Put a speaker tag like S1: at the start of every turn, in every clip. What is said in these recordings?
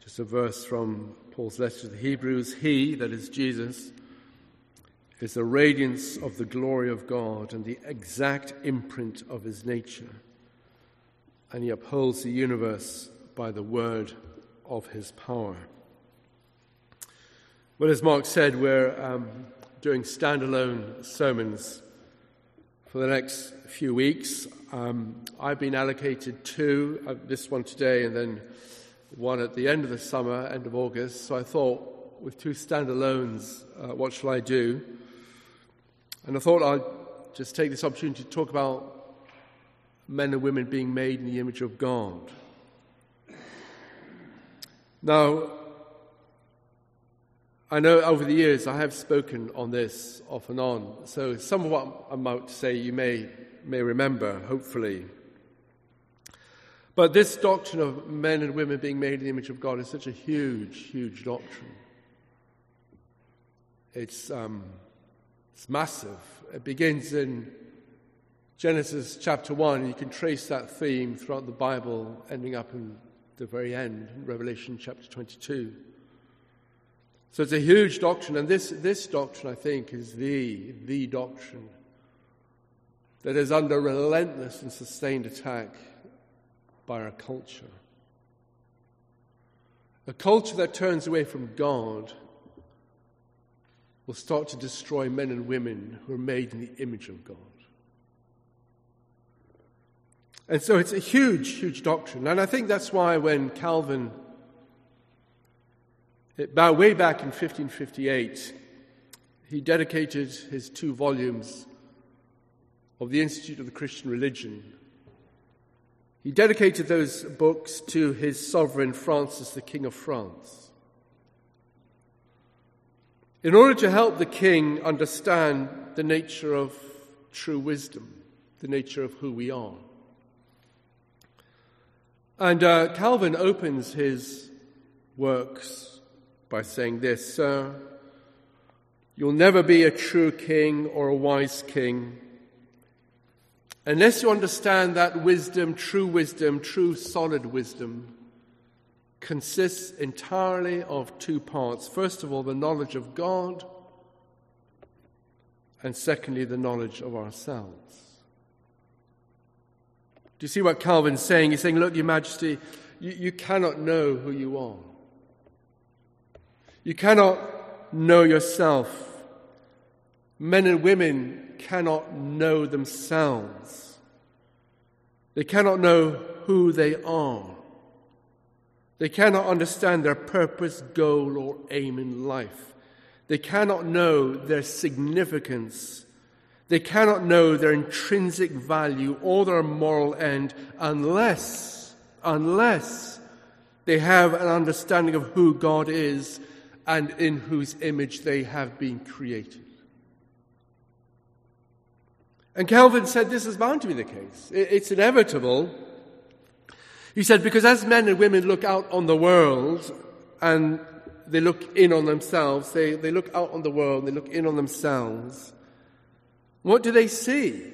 S1: Just a verse from Paul's letter to the Hebrews. He, that is Jesus, is the radiance of the glory of God and the exact imprint of his nature. And he upholds the universe by the word of his power. Well, as Mark said, we're doing standalone sermons for the next few weeks. I've been allocated two, this one today and then one at the end of the summer, end of August. So I thought, with two standalones, what shall I do? And I thought I'd just take this opportunity to talk about men and women being made in the image of God. Now, I know over the years I have spoken on this off and on, so some of what I'm about to say you may remember, hopefully. But this doctrine of men and women being made in the image of God is such a huge, huge doctrine. It's massive. It begins in Genesis chapter 1. You can trace that theme throughout the Bible, ending up in the very end, in Revelation chapter 22. So it's a huge doctrine, and this doctrine, I think, is the doctrine that is under relentless and sustained attack by our culture. A culture that turns away from God will start to destroy men and women who are made in the image of God. And so it's a huge, huge doctrine. And I think that's why when Calvin, way back in 1558, he dedicated his 2 volumes of the Institute of the Christian Religion. He dedicated those books to his sovereign Francis, the King of France, in order to help the king understand the nature of true wisdom, the nature of who we are. And Calvin opens his works by saying this: "Sir, you'll never be a true king or a wise king unless you understand that wisdom, true solid wisdom, consists entirely of 2 parts. First of all, the knowledge of God, and secondly, the knowledge of ourselves." Do you see what Calvin's saying? He's saying, look, Your Majesty, you cannot know who you are. You cannot know yourself. Men and women cannot know themselves. They cannot know who they are. They cannot understand their purpose, goal, or aim in life. They cannot know their significance. They cannot know their intrinsic value or their moral end unless they have an understanding of who God is and in whose image they have been created. And Calvin said this is bound to be the case. It's inevitable. He said, because as men and women look out on the world and they look in on themselves, they look out on the world, they look in on themselves, what do they see?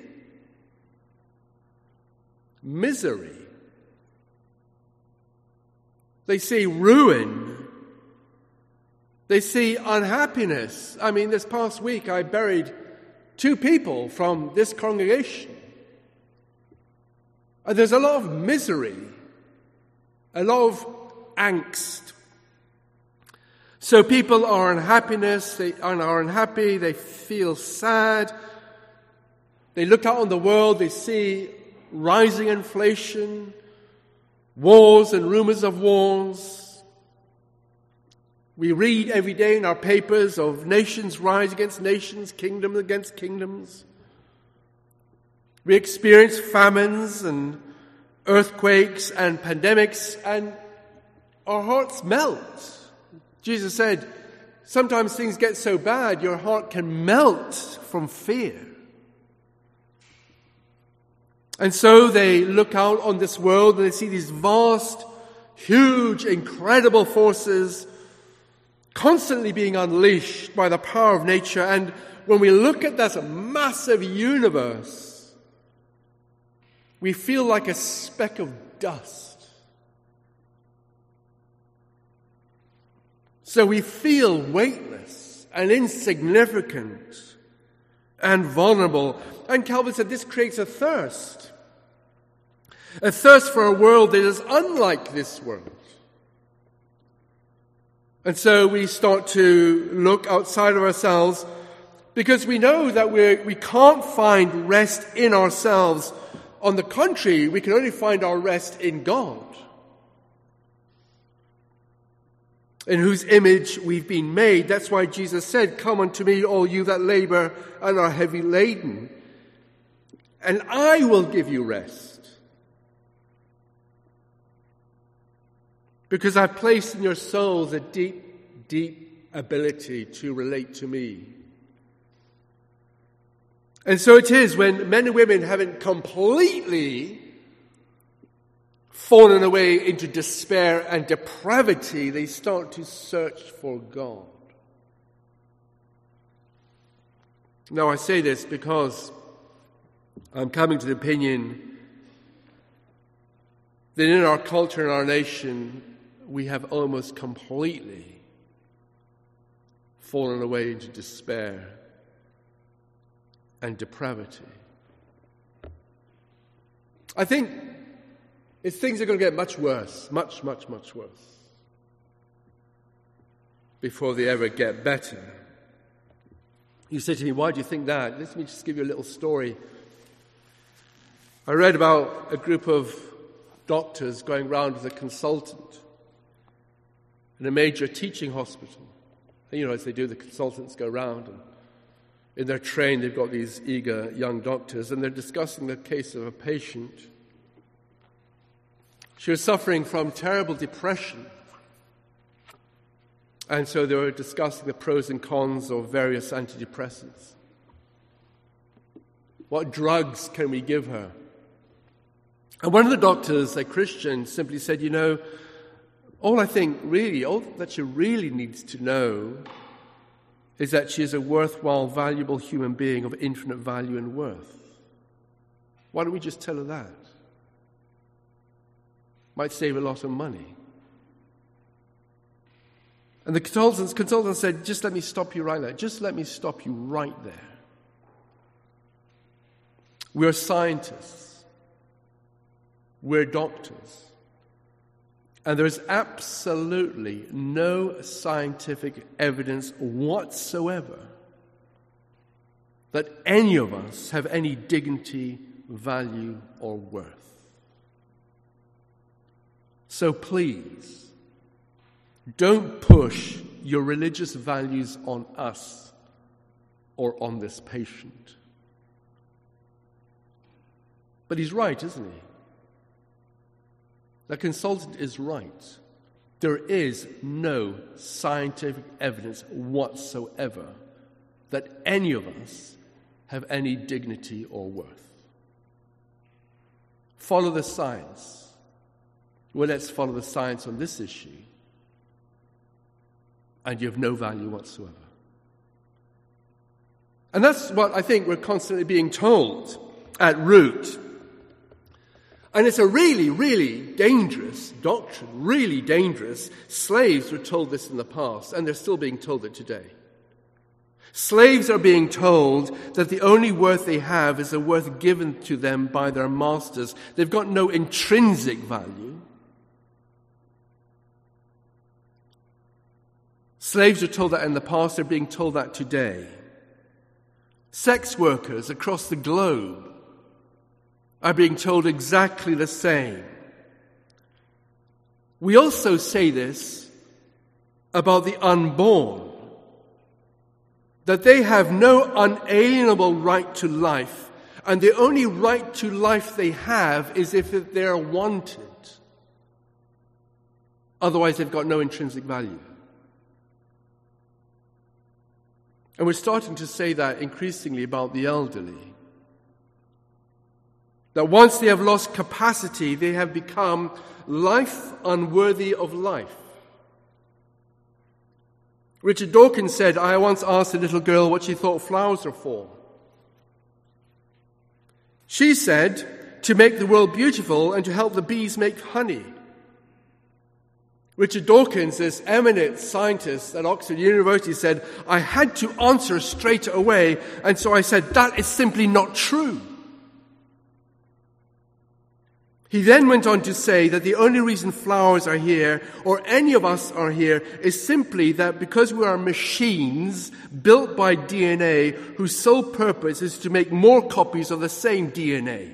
S1: Misery. They see ruin. They see unhappiness. I mean, this past week I buried 2 people from this congregation. And there's a lot of misery, a lot of angst. So people are are unhappy, they feel sad. They look out on the world, they see rising inflation, wars and rumors of wars. We read every day in our papers of nations rise against nations, kingdoms against kingdoms. We experience famines and earthquakes and pandemics, and our hearts melt. Jesus said, sometimes things get so bad, your heart can melt from fear. And so they look out on this world and they see these vast, huge, incredible forces constantly being unleashed by the power of nature. And when we look at this massive universe, we feel like a speck of dust. So we feel weightless and insignificant and vulnerable. And Calvin said this creates a thirst for a world that is unlike this world. And so we start to look outside of ourselves because we know that we can't find rest in ourselves. On the contrary, we can only find our rest in God, in whose image we've been made. That's why Jesus said, "Come unto me, all you that labor and are heavy laden, and I will give you rest. Because I've placed in your souls a deep, deep ability to relate to me." And so it is when men and women haven't completely fallen away into despair and depravity, they start to search for God. Now I say this because I'm coming to the opinion that in our culture and our nation, we have almost completely fallen away into despair and depravity. I think things are going to get much worse, much, much, much worse, before they ever get better. You say to me, why do you think that? Let me just give you a little story. I read about a group of doctors going round with a consultant in a major teaching hospital. And, as they do, the consultants go round, and in their train they've got these eager young doctors, and they're discussing the case of a patient. She was suffering from terrible depression. And so they were discussing the pros and cons of various antidepressants. What drugs can we give her? And one of the doctors, a Christian, simply said, all that she really needs to know is that she is a worthwhile, valuable human being of infinite value and worth. Why don't we just tell her that? Might save a lot of money. And the consultant said, just let me stop you right there. Just let me stop you right there. We're scientists. We're doctors. And there's absolutely no scientific evidence whatsoever that any of us have any dignity, value, or worth. So please, don't push your religious values on us or on this patient. But he's right, isn't he? The consultant is right. There is no scientific evidence whatsoever that any of us have any dignity or worth. Follow the science. Well, let's follow the science on this issue, and you have no value whatsoever. And that's what I think we're constantly being told at Root. And it's a really, really dangerous doctrine, really dangerous. Slaves were told this in the past, and they're still being told it today. Slaves are being told that the only worth they have is the worth given to them by their masters. They've got no intrinsic value. Slaves are told that in the past, they're being told that today. Sex workers across the globe are being told exactly the same. We also say this about the unborn, that they have no unalienable right to life, and the only right to life they have is if they're wanted. Otherwise, they've got no intrinsic value. And we're starting to say that increasingly about the elderly. That once they have lost capacity, they have become life unworthy of life. Richard Dawkins said, I once asked a little girl what she thought flowers were for. She said, to make the world beautiful and to help the bees make honey. Richard Dawkins, this eminent scientist at Oxford University, said, I had to answer straight away, and so I said, that is simply not true. He then went on to say that the only reason flowers are here, or any of us are here, is simply that because we are machines built by DNA whose sole purpose is to make more copies of the same DNA.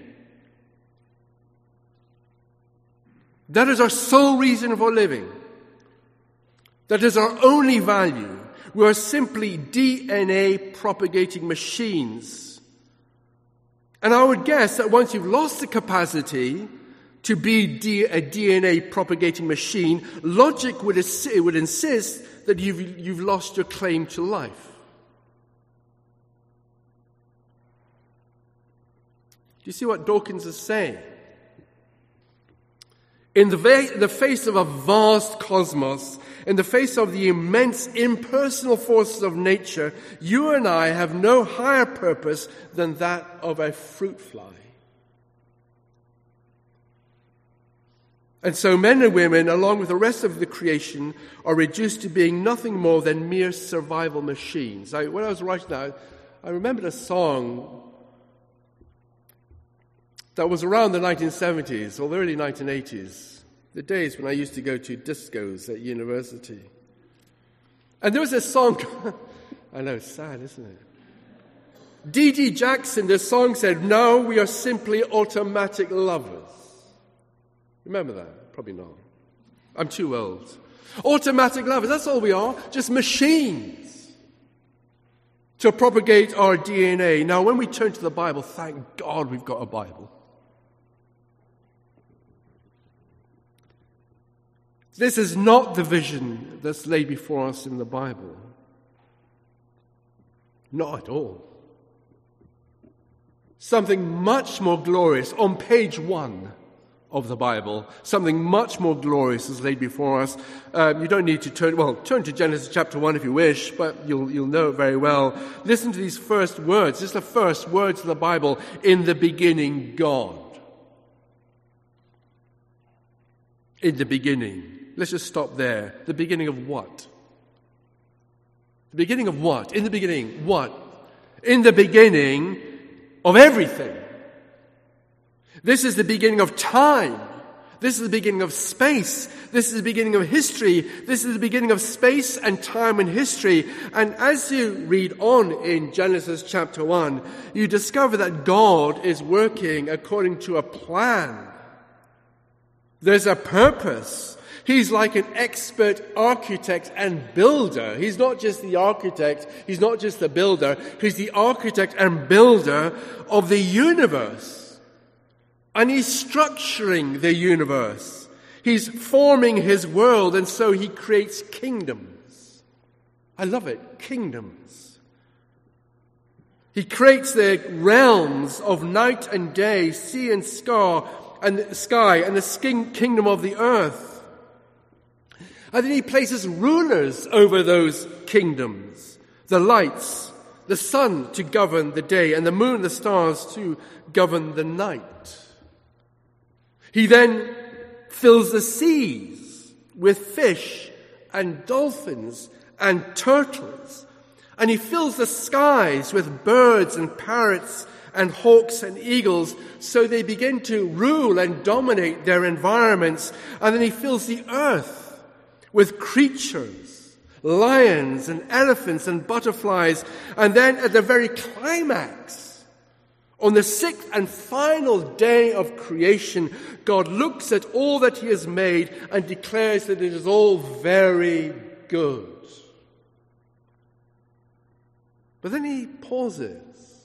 S1: That is our sole reason for living. That is our only value. We are simply DNA propagating machines. And I would guess that once you've lost the capacity to be a DNA propagating machine, logic would insist that you've lost your claim to life. Do you see what Dawkins is saying? In the face of a vast cosmos, in the face of the immense impersonal forces of nature, you and I have no higher purpose than that of a fruit fly. And so men and women, along with the rest of the creation, are reduced to being nothing more than mere survival machines. When I was writing that, I remembered a song that was around the 1970s or the early 1980s, the days when I used to go to discos at university. And there was a song, I know, it's sad, isn't it? D.D. Jackson, the song said, "No, we are simply automatic lovers." Remember that? Probably not. I'm too old. Automatic lovers, that's all we are, just machines to propagate our DNA. Now, when we turn to the Bible, thank God we've got a Bible. This is not the vision that's laid before us in the Bible. Not at all. Something much more glorious on page 1 of the Bible, something much more glorious is laid before us. You don't need to turn to Genesis chapter 1 if you wish, but you'll know it very well. Listen to these first words. This is the first words of the Bible. In the beginning, God. In the beginning. Let's just stop there. The beginning of what? The beginning of what? In the beginning, what? In the beginning of everything. This is the beginning of time. This is the beginning of space. This is the beginning of history. This is the beginning of space and time and history. And as you read on in Genesis chapter 1, you discover that God is working according to a plan. There's a purpose. He's like an expert architect and builder. He's not just the architect. He's not just the builder. He's the architect and builder of the universe. And he's structuring the universe. He's forming his world, and so he creates kingdoms. I love it, kingdoms. He creates the realms of night and day, sea and sky, and the kingdom of the earth. And then he places rulers over those kingdoms. The lights, the sun to govern the day, and the moon and the stars to govern the night. He then fills the seas with fish and dolphins and turtles. And he fills the skies with birds and parrots and hawks and eagles, so they begin to rule and dominate their environments. And then he fills the earth with creatures, lions and elephants and butterflies. And then at the very climax, on the 6th and final day of creation, God looks at all that he has made and declares that it is all very good. But then he pauses.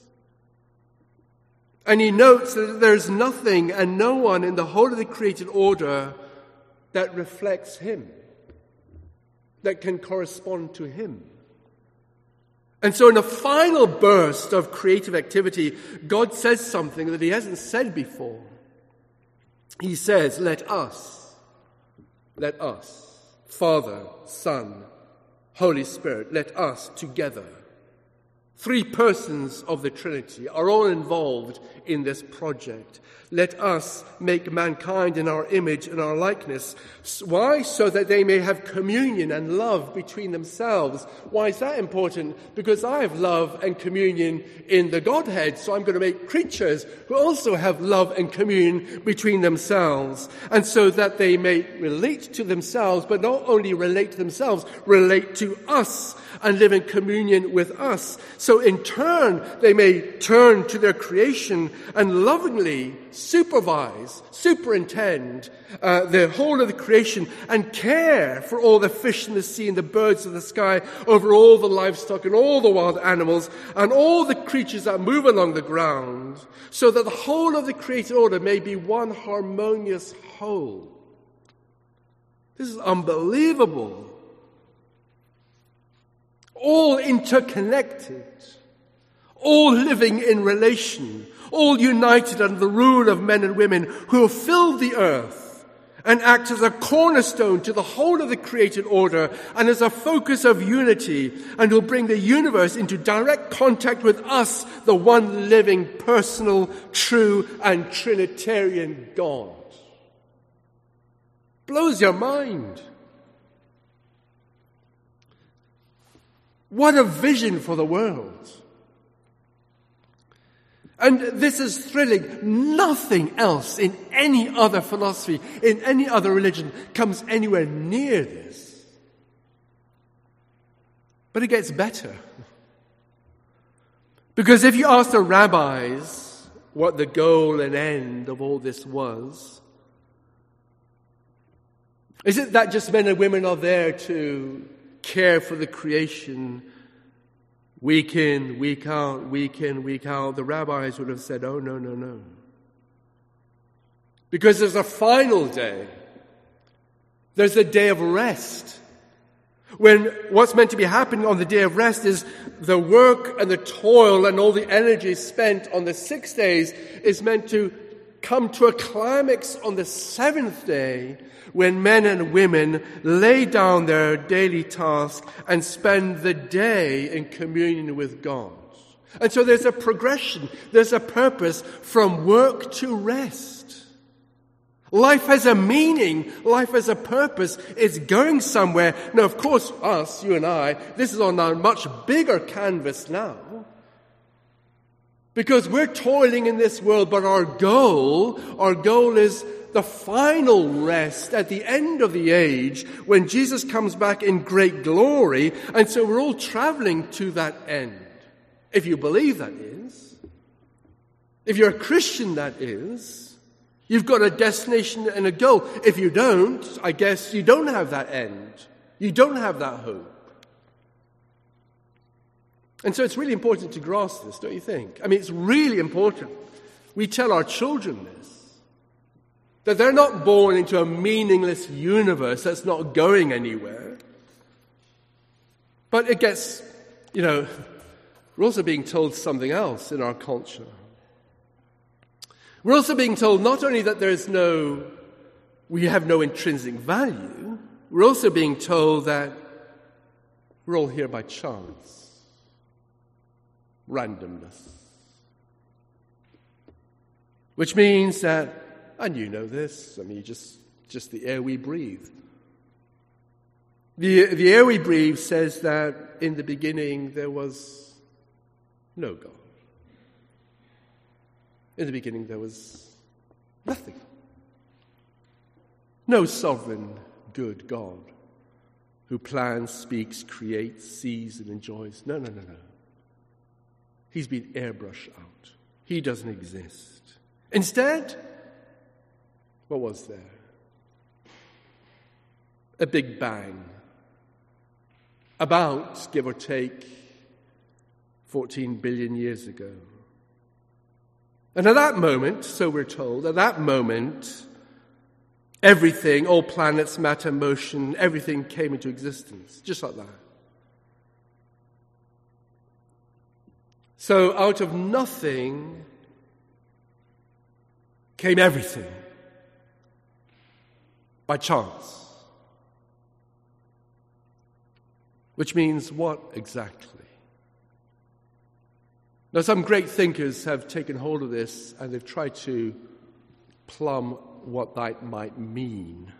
S1: And he notes that there's nothing and no one in the whole of the created order that reflects him, that can correspond to him. And so in a final burst of creative activity, God says something that he hasn't said before. He says, let us, Father, Son, Holy Spirit, let us together Three persons of the Trinity are all involved in this project. Let us make mankind in our image and our likeness. Why? So that they may have communion and love between themselves. Why is that important? Because I have love and communion in the Godhead, so I'm going to make creatures who also have love and communion between themselves. And so that they may relate to themselves, but not only relate to themselves, relate to us and live in communion with us. So in turn, they may turn to their creation and lovingly superintend the whole of the creation and care for all the fish in the sea and the birds of the sky, over all the livestock and all the wild animals and all the creatures that move along the ground, so that the whole of the created order may be one harmonious whole. This is unbelievable. All interconnected, all living in relation, all united under the rule of men and women who have filled the earth and act as a cornerstone to the whole of the created order and as a focus of unity, and will bring the universe into direct contact with us, the one living, personal, true, and Trinitarian God. Blows your mind. What a vision for the world. And this is thrilling. Nothing else in any other philosophy, in any other religion, comes anywhere near this. But it gets better. Because if you ask the rabbis what the goal and end of all this was, is it that just men and women are there to care for the creation week in, week out, week in, week out? The rabbis would have said, oh, no, no, no. Because there's a final day. There's a day of rest. When what's meant to be happening on the day of rest is the work and the toil and all the energy spent on the 6 days is meant to come to a climax on the seventh day, when men and women lay down their daily task and spend the day in communion with God. And so there's a progression, there's a purpose from work to rest. Life has a meaning, life has a purpose, it's going somewhere. Now, of course, us, you and I, this is on a much bigger canvas now. Because we're toiling in this world, but our goal is the final rest at the end of the age, when Jesus comes back in great glory. And so we're all traveling to that end. If you believe that is. If you're a Christian, that is. You've got a destination and a goal. If you don't, I guess you don't have that end. You don't have that hope. And so it's really important to grasp this, don't you think? I mean, it's really important. We tell our children this. That they're not born into a meaningless universe that's not going anywhere. But it gets, we're also being told something else in our culture. We're also being told not only that we have no intrinsic value, we're also being told that we're all here by chance, randomness. Which means that, and you know this, I mean, just the air we breathe. The air we breathe says that in the beginning there was no God. In the beginning there was nothing. No sovereign, good God who plans, speaks, creates, sees, and enjoys. No. He's been airbrushed out. He doesn't exist. Instead, what was there? A big bang. About, give or take, 14 billion years ago. And at that moment, so we're told, everything, all planets, matter, motion, everything came into existence, just like that. So out of nothing came everything. By chance. Which means what exactly? Now, some great thinkers have taken hold of this and they've tried to plumb what that might mean.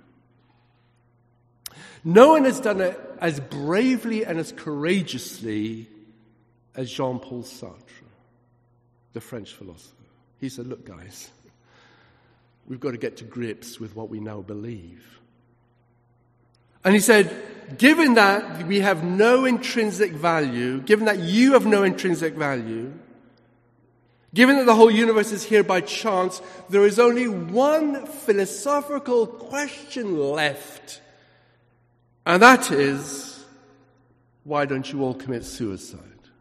S1: No one has done it as bravely and as courageously as Jean-Paul Sartre, the French philosopher. He said, look, guys, we've got to get to grips with what we now believe. And he said, given that we have no intrinsic value, given that you have no intrinsic value, given that the whole universe is here by chance, there is only one philosophical question left. And that is, why don't you all commit suicide?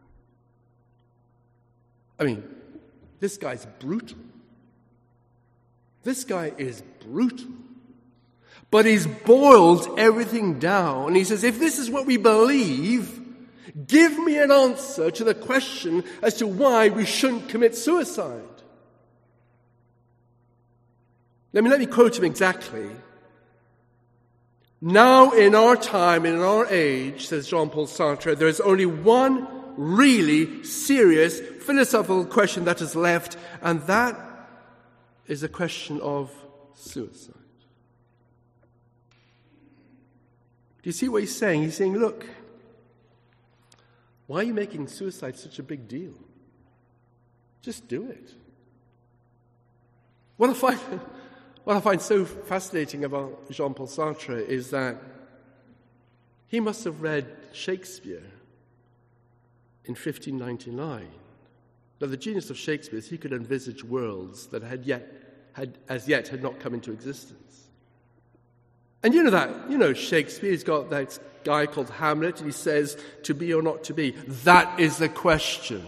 S1: I mean, this guy's brutal. This guy is brutal. But he's boiled everything down. And he says, if this is what we believe, give me an answer to the question as to why we shouldn't commit suicide. Let me quote him exactly. Now, in our time, in our age, says Jean-Paul Sartre, there is only one really serious philosophical question that is left, and that is the question of suicide. Do you see what he's saying? He's saying, look, why are you making suicide such a big deal? Just do it. What I find so fascinating about Jean-Paul Sartre is that he must have read Shakespeare in 1599. Now, the genius of Shakespeare is he could envisage worlds that had not come into existence. And you know that, Shakespeare's got that guy called Hamlet, and he says, to be or not to be. That is the question.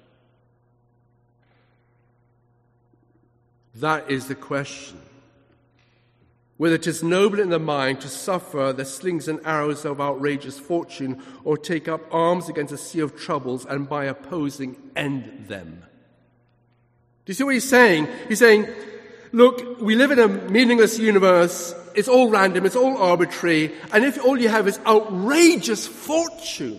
S1: That is the question. Whether it is noble in the mind to suffer the slings and arrows of outrageous fortune, or take up arms against a sea of troubles and by opposing end them. Do you see what he's saying? He's saying, look, we live in a meaningless universe. It's all random. It's all arbitrary. And if all you have is outrageous fortune,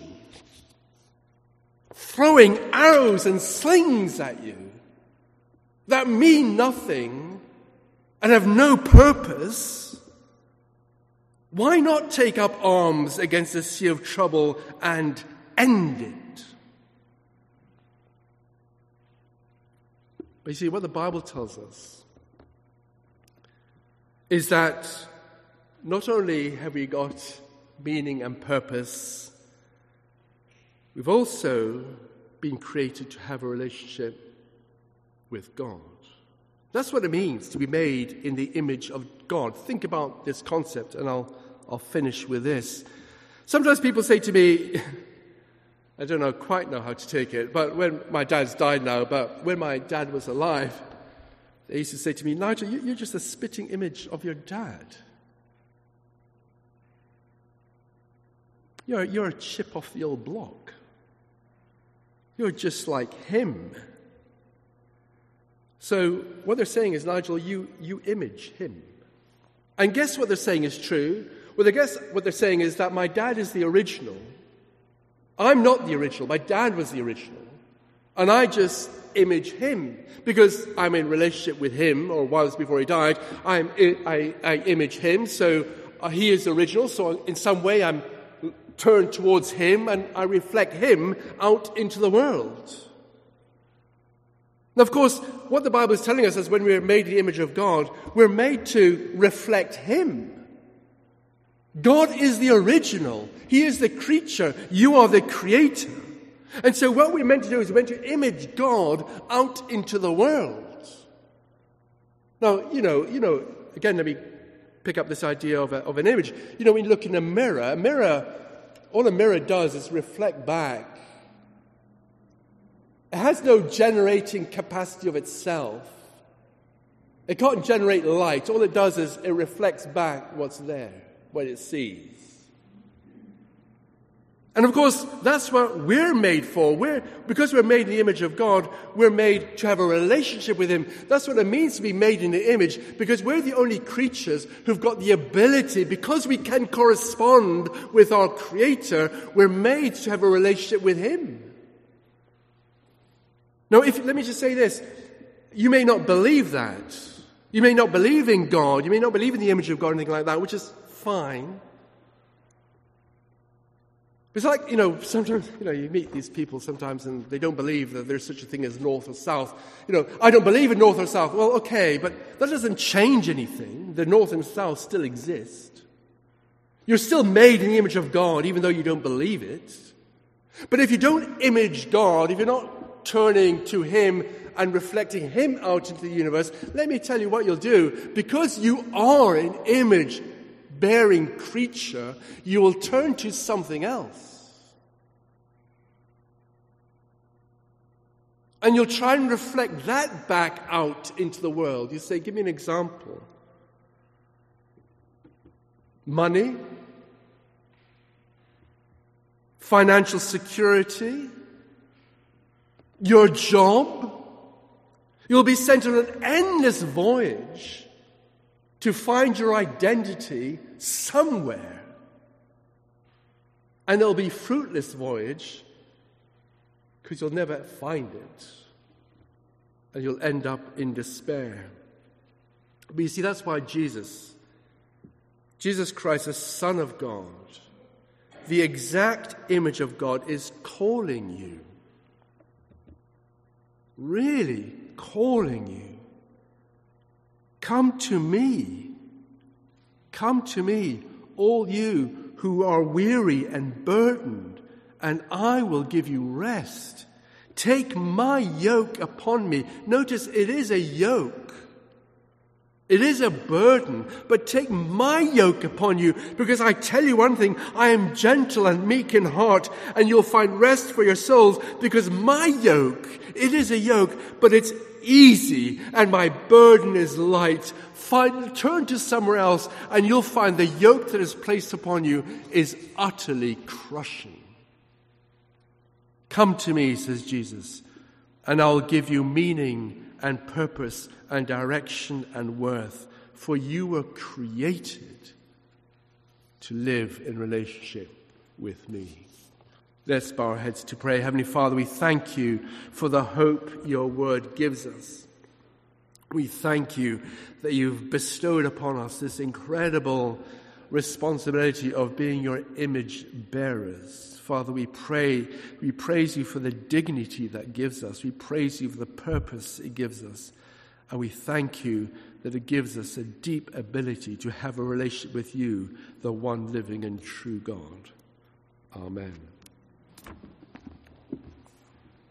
S1: throwing arrows and slings at you that mean nothing and have no purpose, why not take up arms against a sea of trouble and end it? But you see, what the Bible tells us is that not only have we got meaning and purpose, we've also been created to have a relationship with God. That's what it means to be made in the image of God. Think about this concept, and I'll finish with this. Sometimes people say to me, I don't quite know how to take it, but when my dad's died now, but when my dad was alive, they used to say to me, Nigel, you're just a spitting image of your dad. You're a chip off the old block. You're just like him. So what they're saying is, Nigel, you image him. And guess what they're saying is true? Well, I guess what they're saying is that my dad is the original. I'm not the original. My dad was the original. And I just image him because I'm in relationship with him, or was before he died. I image him, so he is the original. So in some way I'm turned towards him and I reflect him out into the world. Now, of course, what the Bible is telling us is when we're made in the image of God, we're made to reflect him. God is the original. He is the creature. You are the creator. And so what we're meant to do is we're meant to image God out into the world. Now, again, let me pick up this idea of an image. When you look in a mirror, all a mirror does is reflect back. It has no generating capacity of itself. It can't generate light. All it does is it reflects back what's there, what it sees. And of course, that's what we're made for. Because we're made in the image of God, we're made to have a relationship with him. That's what it means to be made in the image, because we're the only creatures who've got the ability, because we can correspond with our Creator, we're made to have a relationship with him. Now, let me just say this. You may not believe that. You may not believe in God. You may not believe in the image of God or anything like that, which is fine. It's like, sometimes, you meet these people sometimes and they don't believe that there's such a thing as north or south. I don't believe in north or south. Well, okay, but that doesn't change anything. The north and south still exist. You're still made in the image of God, even though you don't believe it. But if you don't image God, if you're not turning to Him and reflecting Him out into the universe, let me tell you what you'll do. Because you are an image-bearing creature, you will turn to something else. And you'll try and reflect that back out into the world. You say, give me an example. Money, financial security, your job. You'll be sent on an endless voyage to find your identity somewhere. And it'll be a fruitless voyage because you'll never find it. And you'll end up in despair. But you see, that's why Jesus Christ, the Son of God, the exact image of God, is calling you. Really calling you. Come to me. Come to me, all you who are weary and burdened, and I will give you rest. Take my yoke upon me. Notice it is a yoke. It is a burden, but take my yoke upon you, because I tell you one thing, I am gentle and meek in heart, and you'll find rest for your souls, because my yoke, it is a yoke, but it's easy, and my burden is light. Turn to somewhere else, and you'll find the yoke that is placed upon you is utterly crushing. Come to me, says Jesus, and I'll give you meaning and purpose and direction and worth, for you were created to live in relationship with me. Let's bow our heads to pray. Heavenly Father, we thank you for the hope your word gives us. We thank you that you've bestowed upon us this incredible responsibility of being your image bearers. Father, we praise you for the dignity that gives us. We praise you for the purpose it gives us. And we thank you that it gives us a deep ability to have a relationship with you, the one living and true God. Amen.